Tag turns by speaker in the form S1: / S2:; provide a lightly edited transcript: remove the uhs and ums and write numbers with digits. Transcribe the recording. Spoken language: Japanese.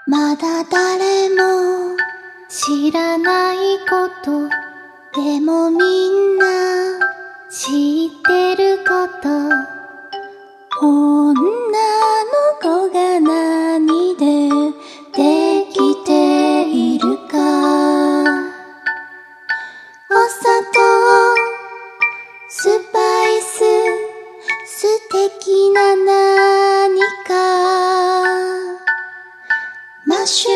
S1: まだ誰も知らないことでもみんな知ってること、女の子が何でできているか、お砂糖、スパイス、素敵な何か、マッシュ